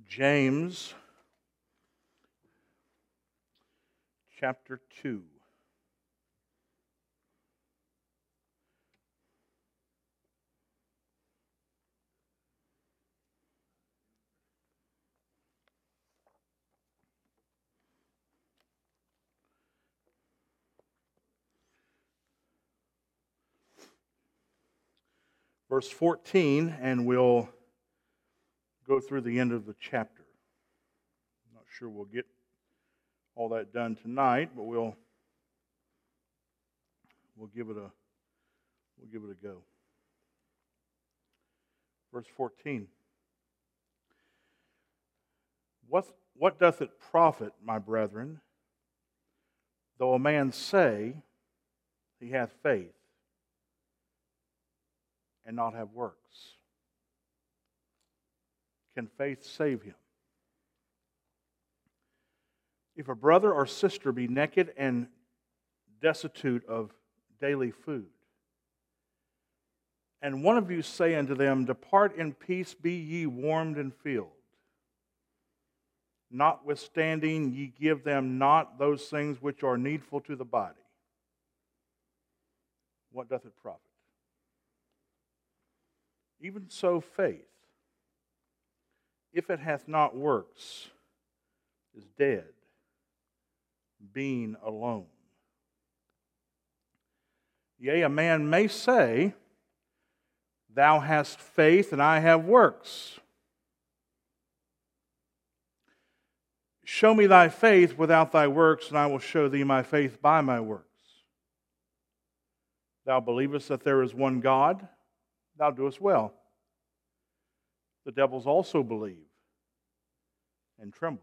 James chapter 2. Verse 14, and we'll go through the end of the chapter. I'm not sure we'll get all that done tonight, but we'll give it a go. Verse 14. What doth it profit, my brethren, though a man say he hath faith, and not have works? Can faith save him? If a brother or sister be naked and destitute of daily food, and one of you say unto them, Depart in peace, be ye warmed and filled, notwithstanding ye give them not those things which are needful to the body, what doth it profit? Even so faith, if it hath not works, is dead, being alone. Yea, a man may say, Thou hast faith, and I have works. Show me thy faith without thy works, and I will show thee my faith by my works. Thou believest that there is one God? Thou doest well. The devils also believe and tremble.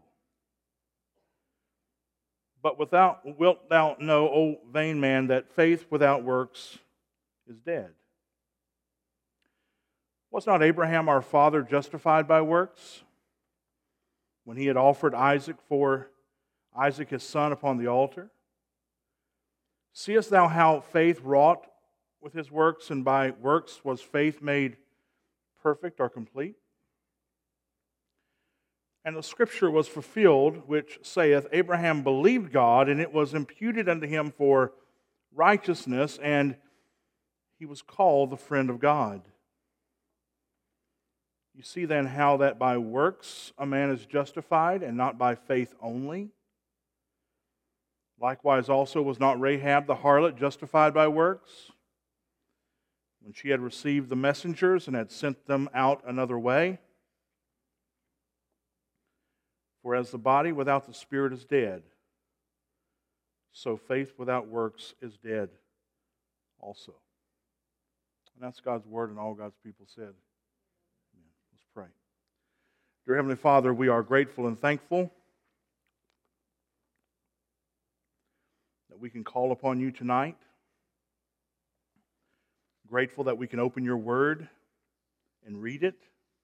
But wilt thou know, O vain man, that faith without works is dead? Was not Abraham our father justified by works, when he had offered Isaac his son upon the altar? Seest thou how faith wrought with his works, and by works was faith made perfect or complete? And the scripture was fulfilled, which saith, Abraham believed God, and it was imputed unto him for righteousness, and he was called the friend of God. You see then how that by works a man is justified, and not by faith only? Likewise also was not Rahab the harlot justified by works, when she had received the messengers and had sent them out another way? For as the body without the spirit is dead, so faith without works is dead also. And that's God's word, and all God's people said. Amen. Let's pray. Dear Heavenly Father, we are grateful and thankful that we can call upon you tonight. Grateful that we can open your word and read it.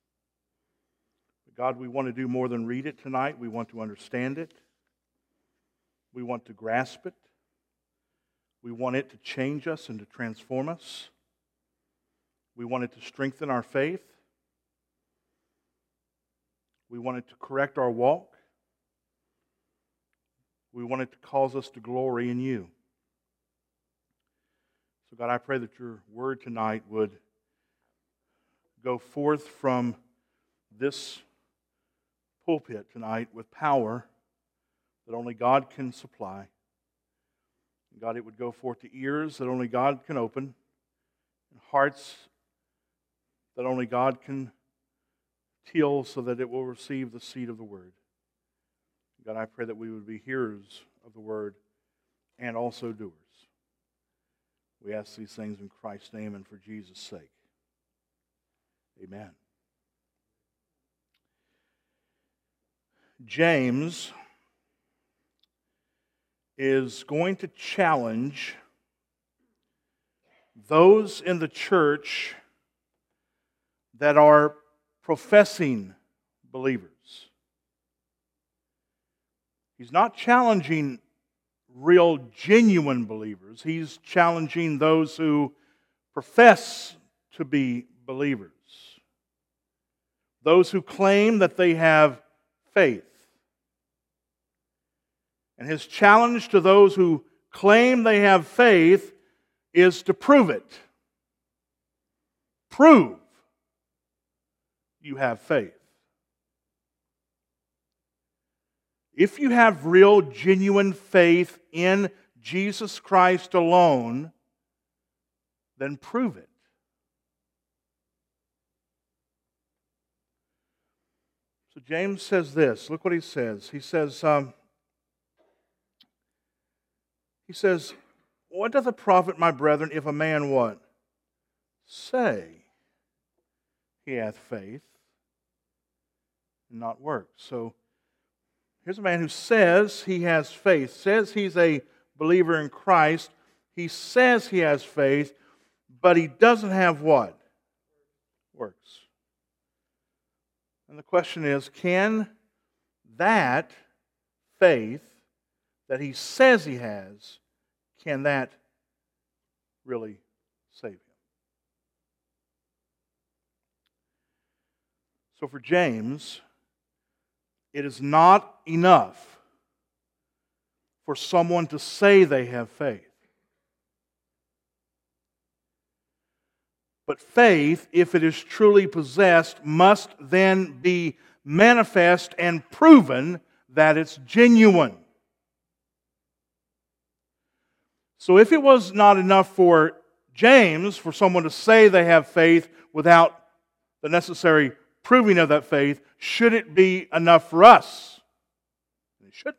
God, we want to do more than read it tonight. We want to understand it. We want to grasp it. We want it to change us and to transform us. We want it to strengthen our faith. We want it to correct our walk. We want it to cause us to glory in you. So God, I pray that your word tonight would go forth from this pulpit tonight with power that only God can supply. And God, it would go forth to ears that only God can open, and hearts that only God can till so that it will receive the seed of the word. God, I pray that we would be hearers of the word and also doers. We ask these things in Christ's name and for Jesus' sake. Amen. James is going to challenge those in the church that are professing believers. He's not challenging real, genuine believers. He's challenging those who profess to be believers. Those who claim that they have faith. And his challenge to those who claim they have faith is to prove it. Prove you have faith. If you have real, genuine faith in Jesus Christ alone, then prove it. So James says this. Look what he says. He says, what doth it profit, my brethren, if a man what? Say he hath faith and not works. So here's a man who says he has faith, says he's a believer in Christ. He says he has faith, but he doesn't have what? Works. And the question is, can that faith that he says he has, can that really save him? So for James, it is not enough for someone to say they have faith. But faith, if it is truly possessed, must then be manifest and proven that it's genuine. So if it was not enough for James, for someone to say they have faith without the necessary proving of that faith, should it be enough for us? It shouldn't.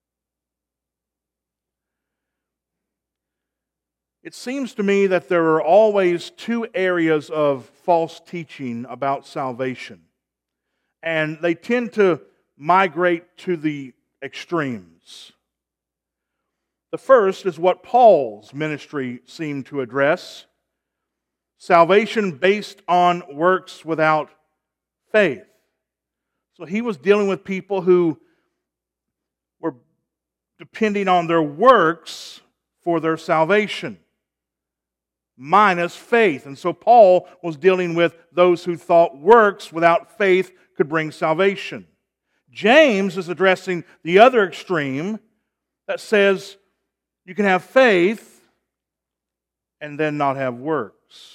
It seems to me that there are always two areas of false teaching about salvation, and they tend to migrate to the extremes. The first is what Paul's ministry seemed to address: salvation based on works without faith. So he was dealing with people who were depending on their works for their salvation, minus faith. And so Paul was dealing with those who thought works without faith could bring salvation. James is addressing the other extreme that says you can have faith and then not have works.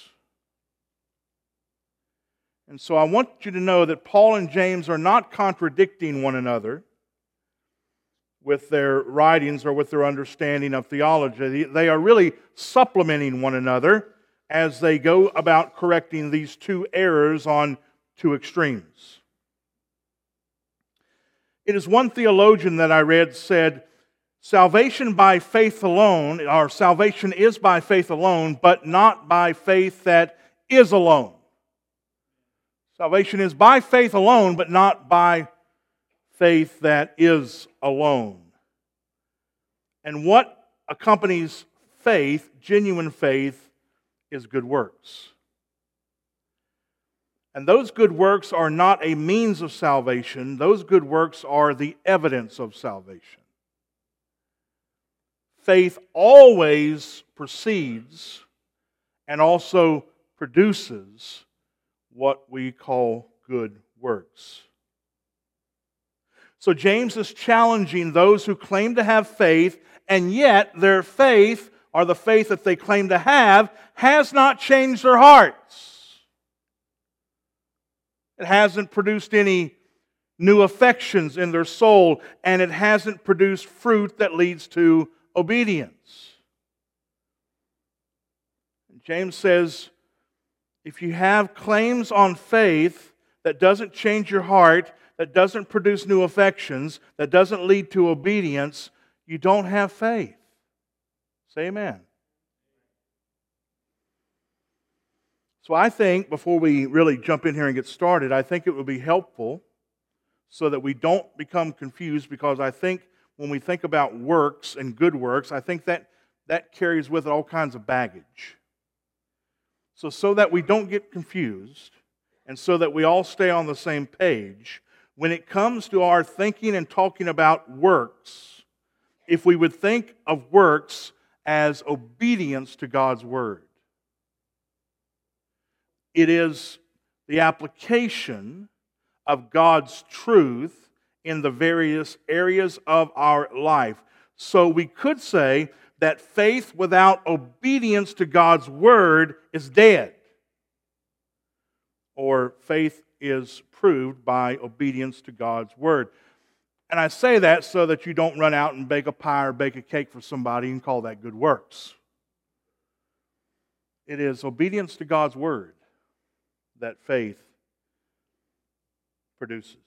And so I want you to know that Paul and James are not contradicting one another with their writings or with their understanding of theology. They are really supplementing one another as they go about correcting these two errors on two extremes. It is one theologian that I read said, salvation by faith alone, or salvation is by faith alone, but not by faith that is alone. Salvation is by faith alone, but not by faith that is alone. And what accompanies faith, genuine faith, is good works. And those good works are not a means of salvation. Those good works are the evidence of salvation. Faith always precedes and also produces what we call good works. So James is challenging those who claim to have faith, and yet their faith, or the faith that they claim to have, has not changed their hearts. It hasn't produced any new affections in their soul, and it hasn't produced fruit that leads to obedience. And James says, if you have claims on faith that doesn't change your heart, that doesn't produce new affections, that doesn't lead to obedience, you don't have faith. Say amen. So I think, before we really jump in here and get started, I think it would be helpful so that we don't become confused, because I think when we think about works and good works, I think that carries with it all kinds of baggage. So that we don't get confused, and so that we all stay on the same page, when it comes to our thinking and talking about works, if we would think of works as obedience to God's Word. It is the application of God's truth in the various areas of our life. So we could say that faith without obedience to God's Word is dead. Or faith is proved by obedience to God's Word. And I say that so that you don't run out and bake a pie or bake a cake for somebody and call that good works. It is obedience to God's Word that faith produces.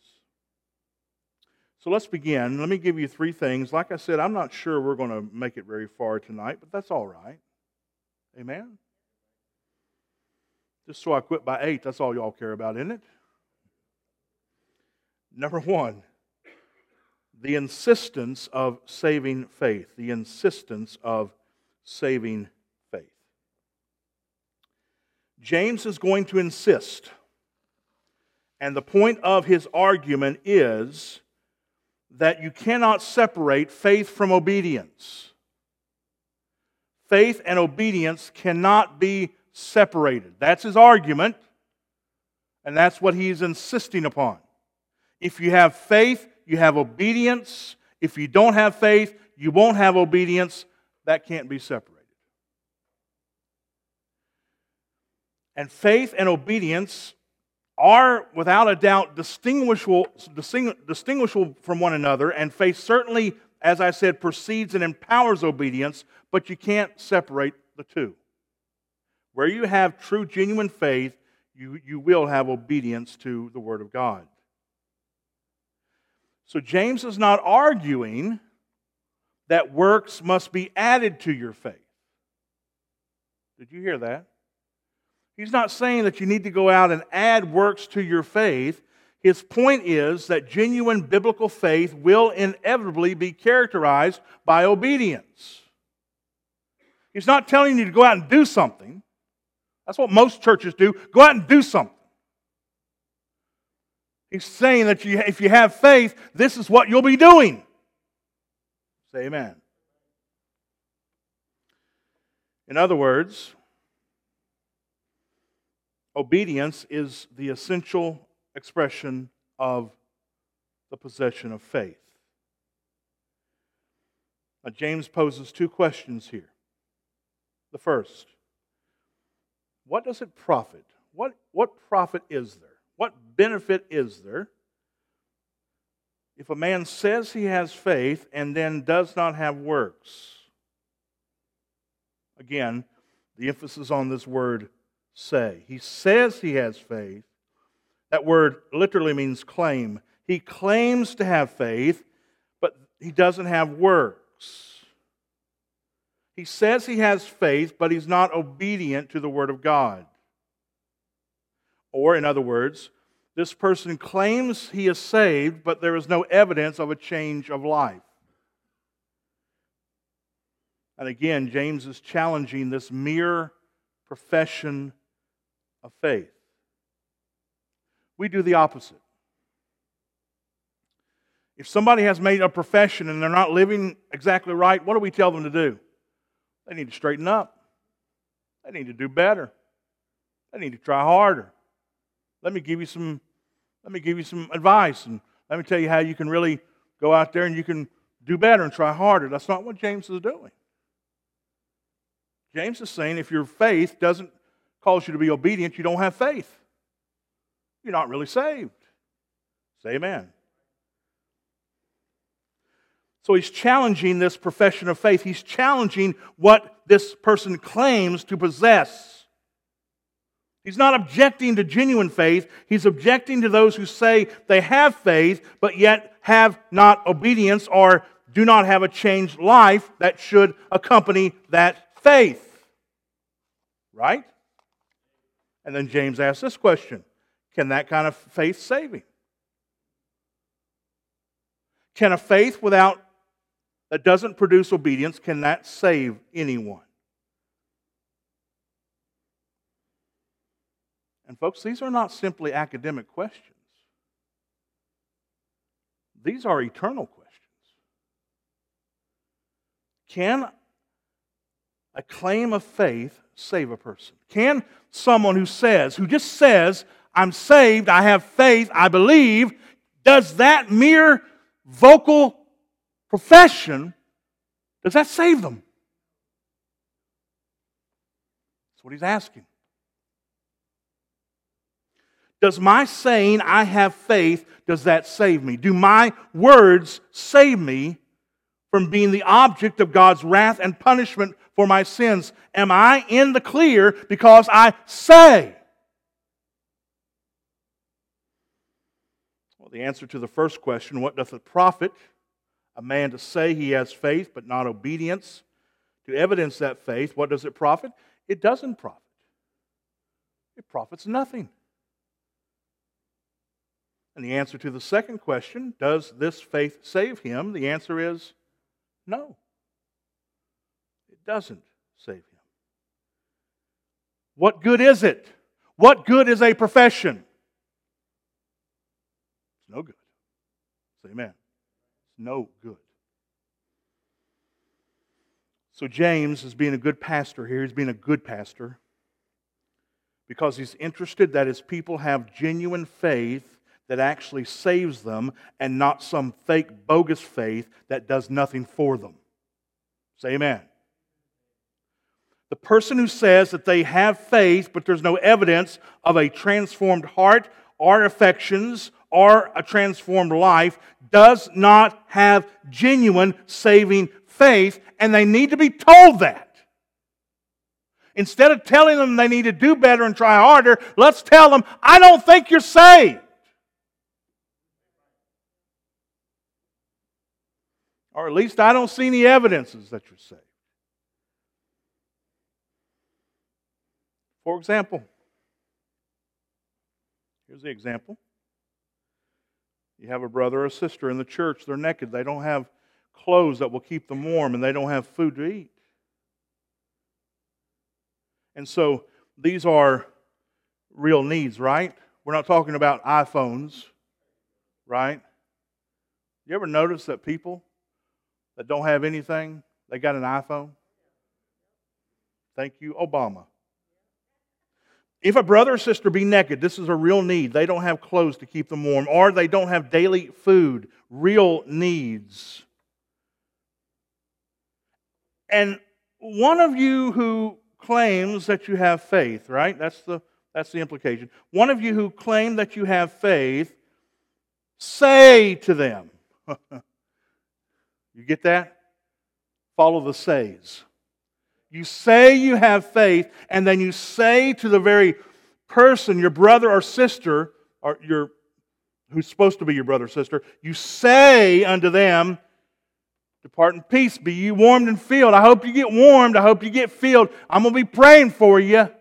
So let's begin. Let me give you 3 things. Like I said, I'm not sure we're going to make it very far tonight, but that's all right. Amen? Just so I quit by 8, that's all y'all care about, isn't it? Number 1, the insistence of saving faith. The insistence of saving faith. James is going to insist, and the point of his argument is that you cannot separate faith from obedience. Faith and obedience cannot be separated. That's his argument, and that's what he's insisting upon. If you have faith, you have obedience. If you don't have faith, you won't have obedience. That can't be separated. And faith and obedience are, without a doubt, distinguishable from one another, and faith certainly, as I said, precedes and empowers obedience, but you can't separate the two. Where you have true, genuine faith, you will have obedience to the Word of God. So James is not arguing that works must be added to your faith. Did you hear that? He's not saying that you need to go out and add works to your faith. His point is that genuine biblical faith will inevitably be characterized by obedience. He's not telling you to go out and do something. That's what most churches do. Go out and do something. He's saying that if you have faith, this is what you'll be doing. Say amen. In other words, obedience is the essential expression of the possession of faith. Now, James poses 2 questions here. The first, what does it profit? What profit is there? What benefit is there if a man says he has faith and then does not have works? Again, the emphasis on this word say. He says he has faith. That word literally means claim. He claims to have faith, but he doesn't have works. He says he has faith, but he's not obedient to the Word of God. Or, in other words, this person claims he is saved, but there is no evidence of a change of life. And again, James is challenging this mere profession of faith. We do the opposite. If somebody has made a profession and they're not living exactly right, what do we tell them to do? They need to straighten up. They need to do better. They need to try harder. Let me give you some advice, and let me tell you how you can really go out there and you can do better and try harder. That's not what James is doing. James is saying if your faith doesn't cause you to be obedient, you don't have faith. You're not really saved. Say amen. So he's challenging this profession of faith. He's challenging what this person claims to possess. He's not objecting to genuine faith. He's objecting to those who say they have faith, but yet have not obedience or do not have a changed life that should accompany that faith. Right? And then James asks this question: can that kind of faith save him? Can a faith that doesn't produce obedience, can that save anyone? And folks, these are not simply academic questions. These are eternal questions. Can a claim of faith save a person? Can someone who just says, I'm saved, I have faith, I believe, Does that mere vocal profession, does that save them? That's what he's asking. Does my saying, I have faith, does that save me? Do my words save me from being the object of God's wrath and punishment for my sins? Am I in the clear because I say? Well, the answer to the first question, what doth it profit a man to say he has faith but not obedience? To evidence that faith, what does it profit? It doesn't profit. It profits nothing. And the answer to the second question, does this faith save him? The answer is no. It doesn't save him. What good is it? What good is a profession? It's no good. Say amen. It's no good. So James is being a good pastor here. He's being a good pastor because he's interested that his people have genuine faith that actually saves them and not some fake, bogus faith that does nothing for them. Say amen. The person who says that they have faith but there's no evidence of a transformed heart or affections or a transformed life does not have genuine saving faith, and they need to be told that. Instead of telling them they need to do better and try harder, let's tell them, I don't think you're saved. Or at least I don't see any evidences that you're saved. For example, here's the example. You have a brother or sister in the church, they're naked, they don't have clothes that will keep them warm, and they don't have food to eat. And so these are real needs, right? We're not talking about iPhones, right? You ever notice that people that don't have anything, they got an iPhone? Thank you, Obama. If a brother or sister be naked, this is a real need. They don't have clothes to keep them warm, or they don't have daily food, real needs. And one of you who claims that you have faith, right? That's the implication. One of you who claim that you have faith, say to them. You get that? Follow the says. You say you have faith, and then you say to the very person, your brother or sister, or who's supposed to be your brother or sister, you say unto them, depart in peace, be ye warmed and filled. I hope you get warmed, I hope you get filled. I'm going to be praying for you.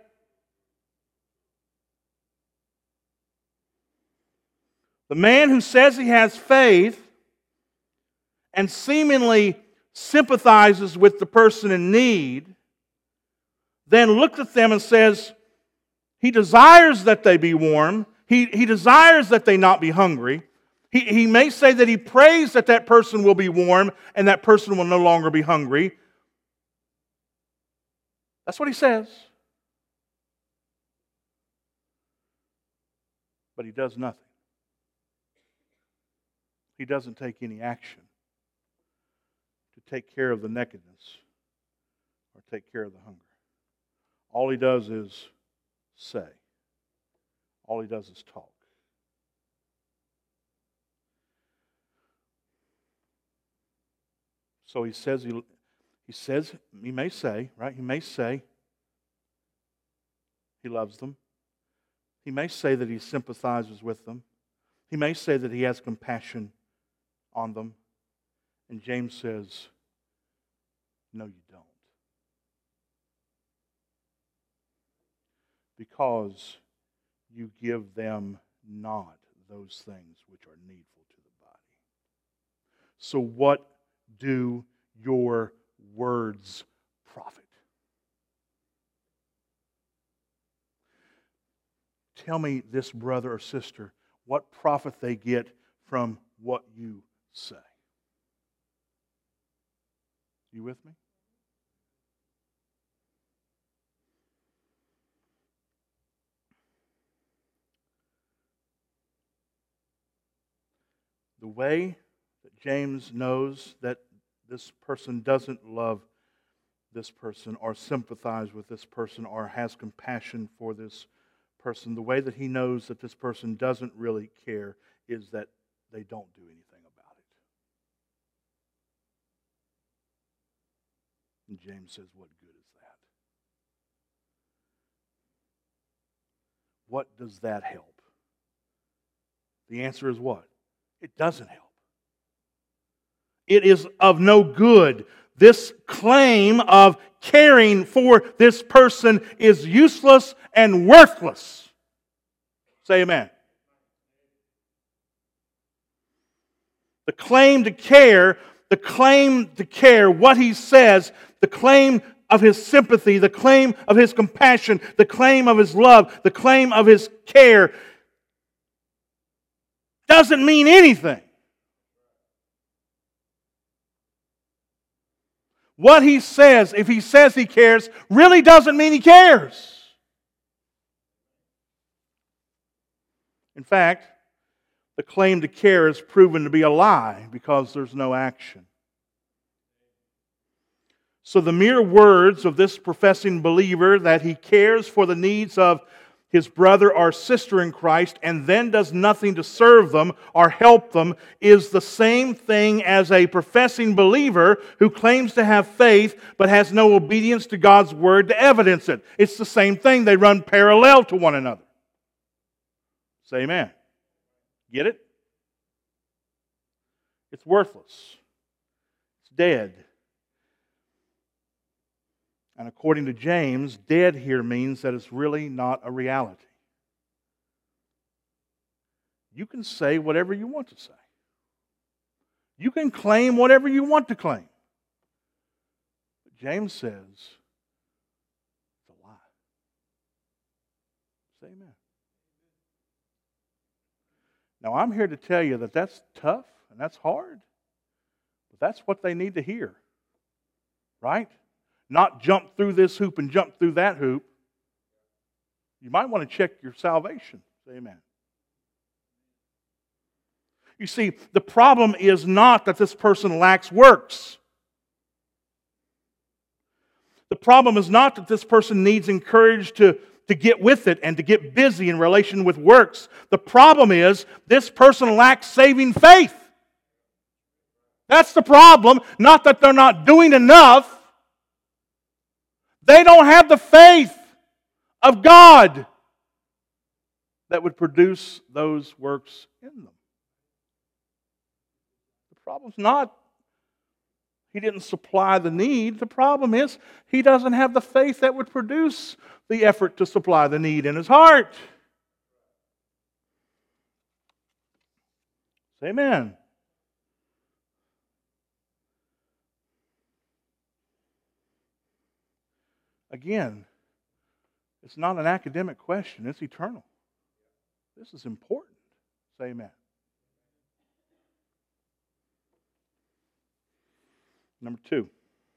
The man who says he has faith and seemingly sympathizes with the person in need, then looks at them and says, he desires that they be warm. He desires that they not be hungry. He may say that he prays that that person will be warm and that person will no longer be hungry. That's what he says. But he does nothing. He doesn't take any action to take care of the nakedness or take care of the hunger. All he does is say. All he does is talk. So he says, he may say, right? He may say he loves them. He may say that he sympathizes with them. He may say that he has compassion on them. And James says, no, you don't. Because you give them not those things which are needful to the body. So what do your words profit? Tell me this, brother or sister, what profit they get from what you say. You with me? The way that James knows that this person doesn't love this person or sympathize with this person or has compassion for this person, the way that he knows that this person doesn't really care is that they don't do anything about it. And James says, what good is that? What does that help? The answer is what? It doesn't help. It is of no good. This claim of caring for this person is useless and worthless. Say amen. The claim to care, what he says, the claim of his sympathy, the claim of his compassion, the claim of his love, the claim of his care doesn't mean anything. What he says, if he says he cares, really doesn't mean he cares. In fact, the claim to care is proven to be a lie because there's no action. So the mere words of this professing believer that he cares for the needs of his brother or sister in Christ and then does nothing to serve them or help them is the same thing as a professing believer who claims to have faith but has no obedience to God's word to evidence it. It's the same thing. They run parallel to one another. Say amen. Get it? It's worthless. It's dead. And according to James, dead here means that it's really not a reality. You can say whatever you want to say. You can claim whatever you want to claim. But James says it's a lie. Say amen. Now I'm here to tell you that that's tough and that's hard. But that's what they need to hear. Right? Not jump through this hoop and jump through that hoop. You might want to check your salvation. Say amen. You see, the problem is not that this person lacks works. The problem is not that this person needs encouraged to get with it and to get busy in relation with works. The problem is this person lacks saving faith. That's the problem. Not that they're not doing enough. They don't have the faith of God that would produce those works in them. The problem's not he didn't supply the need. The problem is he doesn't have the faith that would produce the effort to supply the need in his heart. Say amen. Again, it's not an academic question, it's eternal. This is important. Say amen. Number 2,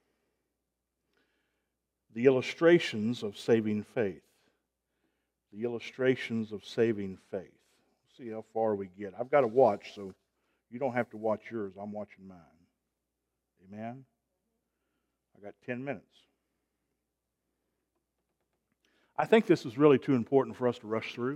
the illustrations of saving faith. The illustrations of saving faith. See how far we get. I've got to watch, so you don't have to watch yours. I'm watching mine. Amen? I got 10 minutes. I think this is really too important for us to rush through.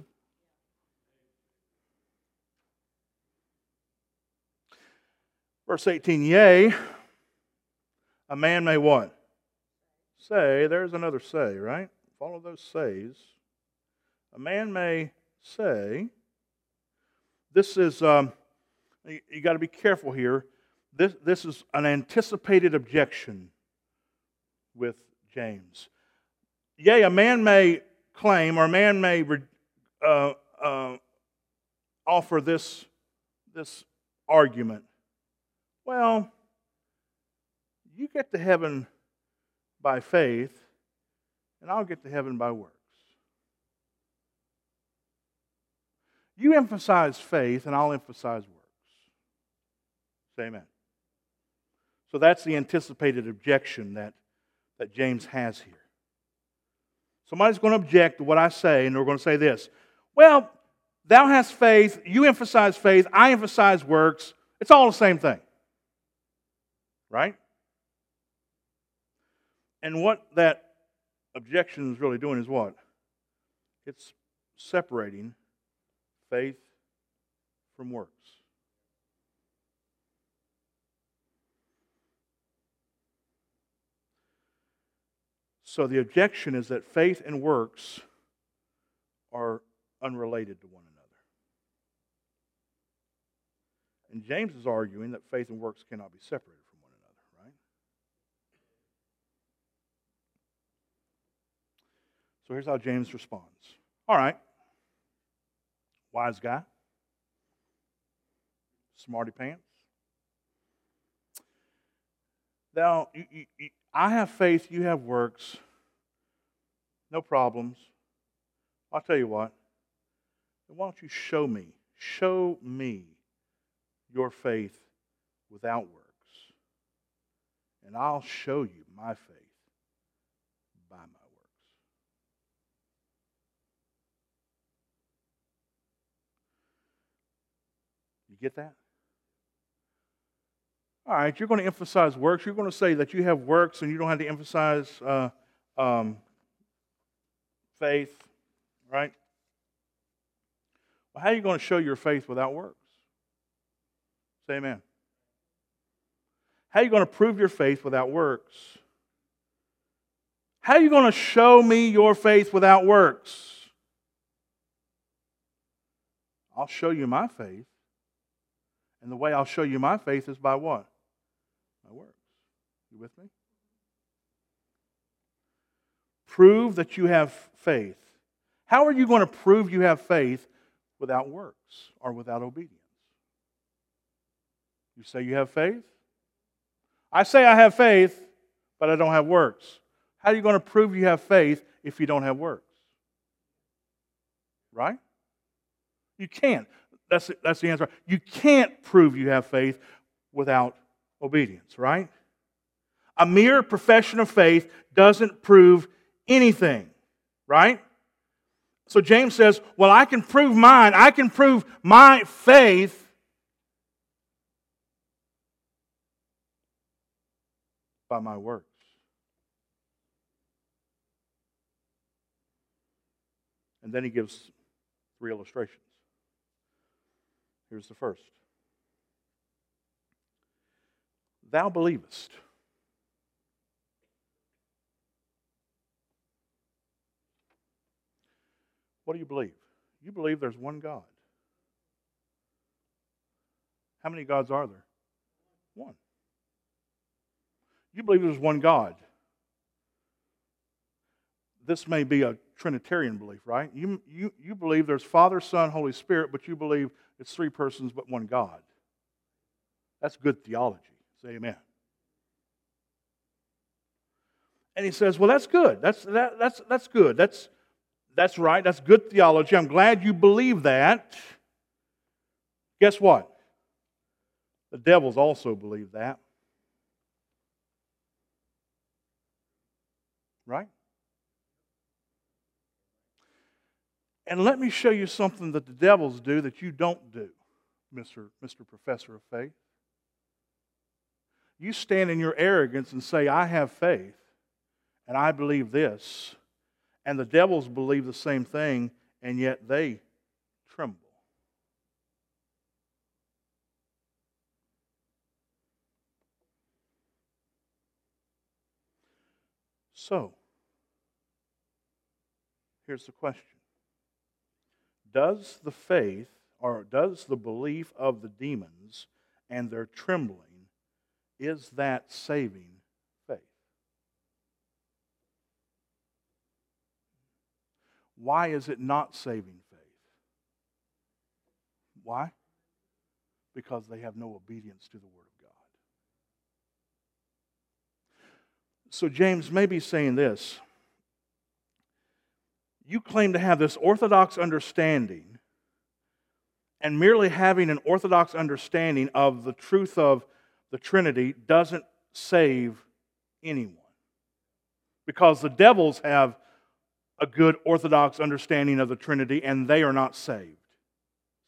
Verse 18, yea, a man may what? Say, there's another say, right? Follow those says. A man may say, this is, you got to be careful here. This is an anticipated objection with James. Yea, a man may claim, or a man may offer this argument. Well, you get to heaven by faith, and I'll get to heaven by works. You emphasize faith, and I'll emphasize works. Say amen. So that's the anticipated objection that James has here. Somebody's going to object to what I say, and they're going to say this. Well, Thou hast faith, you emphasize faith, I emphasize works. It's all the same thing. Right? And what that objection is really doing is what? It's separating faith from works. So the objection is that faith and works are unrelated to one another. And James is arguing that faith and works cannot be separated from one another, right? So here's how James responds. All right, wise guy, smarty pants. Now, I have faith, you have works, no problems. I'll tell you what, why don't you show me your faith without works, and I'll show you my faith by my works. You get that? All right, you're going to emphasize works. You're going to say that you have works and you don't have to emphasize faith, right? Well, how are you going to show your faith without works? Say amen. How are you going to prove your faith without works? How are you going to show me your faith without works? I'll show you my faith. And the way I'll show you my faith is by what? My works. You with me? Prove that you have faith. How are you going to prove you have faith without works or without obedience? You say you have faith? I say I have faith, but I don't have works. How are you going to prove you have faith if you don't have works? Right? You can't. That's the answer. You can't prove you have faith without obedience, right? A mere profession of faith doesn't prove anything, right? So James says, well, I can prove mine. I can prove my faith by my works. And then he gives 3 illustrations. Here's the first. Thou believest. What do you believe? You believe there's one God. How many gods are there? One. You believe there's one God. This may be a Trinitarian belief, right? You believe there's Father, Son, Holy Spirit, but you believe it's 3 persons but one God. That's good theology. Say amen. And he says, well, that's good. That's good. That's right. That's good theology. I'm glad you believe that. Guess what? The devils also believe that. Right? And let me show you something that the devils do that you don't do, Mr. Professor of Faith. You stand in your arrogance and say, I have faith, and I believe this. And the devils believe the same thing, and yet they tremble. So, here's the question. Does the faith, or does the belief of the demons and their trembling, is that saving faith? Why is it not saving faith? Why? Because they have no obedience to the Word of God. So James may be saying this. You claim to have this orthodox understanding, and merely having an orthodox understanding of the truth of the Trinity doesn't save anyone. Because the devils have a good orthodox understanding of the Trinity, and they are not saved.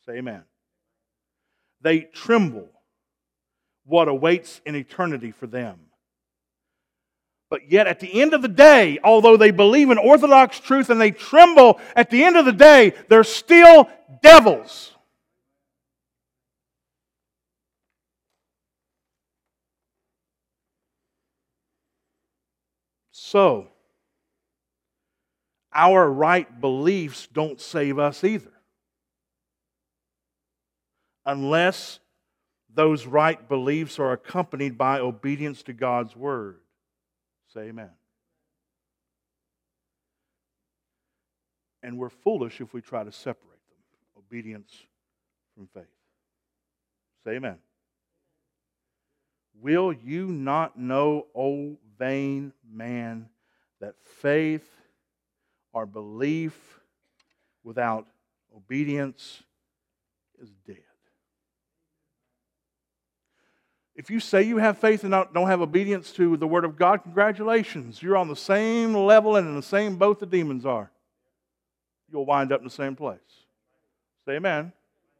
Say amen. They tremble what awaits in eternity for them. But yet at the end of the day, although they believe in orthodox truth and they tremble, at the end of the day, they're still devils. So, our right beliefs don't save us either. Unless those right beliefs are accompanied by obedience to God's Word. Say amen. And we're foolish if we try to separate them. Obedience from faith. Say amen. Will you not know, O vain man, that faith or belief without obedience is dead? If you say you have faith and don't have obedience to the Word of God, congratulations. You're on the same level and in the same boat the demons are. You'll wind up in the same place. Say amen.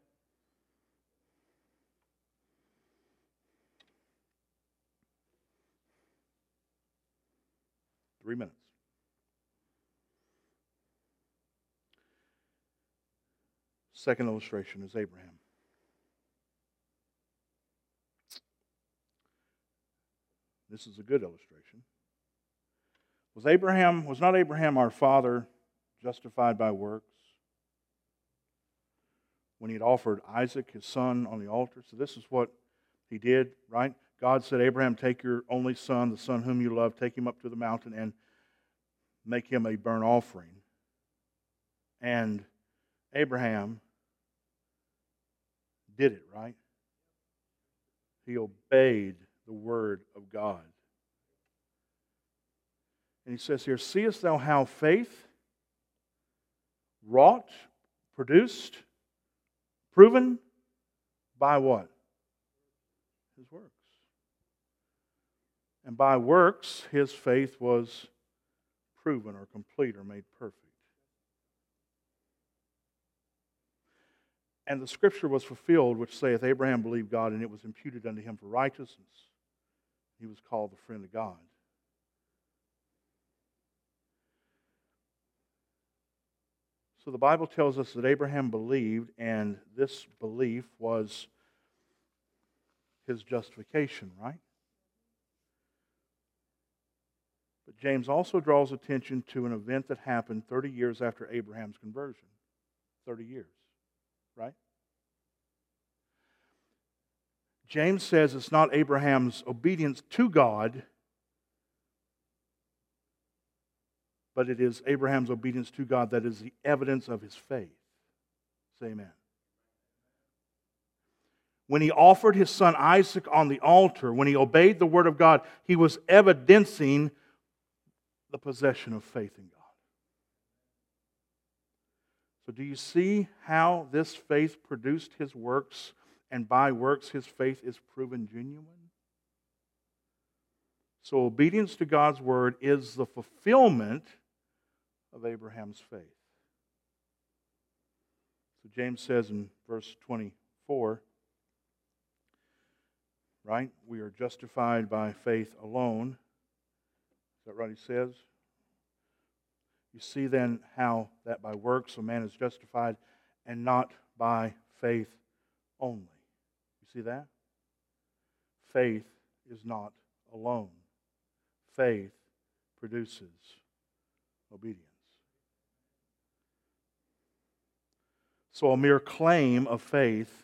Three minutes. Second illustration is Abraham. This is a good illustration. Was not Abraham our father justified by works when he had offered Isaac, his son, on the altar? So this is what he did, right? God said, Abraham, take your only son, the son whom you love, take him up to the mountain and make him a burnt offering. And Abraham did it, right? He obeyed the word of God. And he says here, seest thou how faith wrought, produced, proven by what? His works. And by works, his faith was proven or complete or made perfect. And the scripture was fulfilled, which saith, Abraham believed God, and it was imputed unto him for righteousness. He was called the friend of God. So the Bible tells us that Abraham believed, and this belief was his justification, right? But James also draws attention to an event that happened 30 years after Abraham's conversion. 30 years, right? James says it's not Abraham's obedience to God, but it is Abraham's obedience to God that is the evidence of his faith. Say amen. When he offered his son Isaac on the altar, when he obeyed the word of God, he was evidencing the possession of faith in God. So do you see how this faith produced his works, and by works his faith is proven genuine? So obedience to God's word is the fulfillment of Abraham's faith. So James says in verse 24, right? We are justified by faith alone. Is that right? He says. You see then how that by works a man is justified and not by faith only. You see that? Faith is not alone. Faith produces obedience. So a mere claim of faith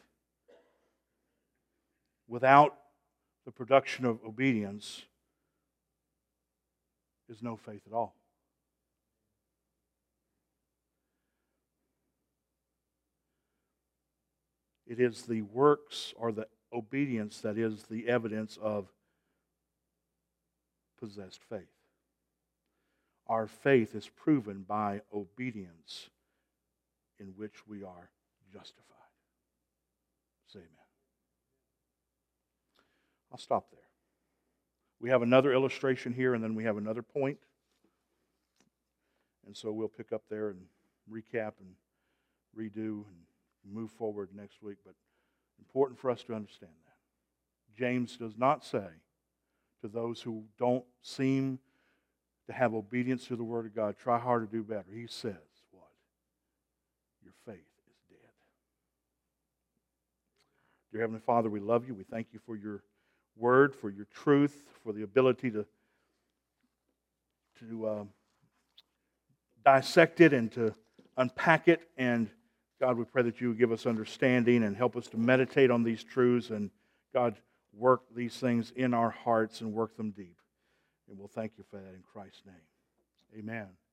without the production of obedience is no faith at all. It is the works or the obedience that is the evidence of possessed faith. Our faith is proven by obedience in which we are justified. Say amen. I'll stop there. We have another illustration here, and then we have another point. And so we'll pick up there and recap and redo and move forward next week, but important for us to understand that. James does not say to those who don't seem to have obedience to the Word of God, try hard to do better. He says, what? Your faith is dead. Dear Heavenly Father, we love you. We thank you for your Word, for your truth, for the ability to dissect it and to unpack it. And God, we pray that you would give us understanding and help us to meditate on these truths. And God, work these things in our hearts and work them deep. And we'll thank you for that in Christ's name. Amen.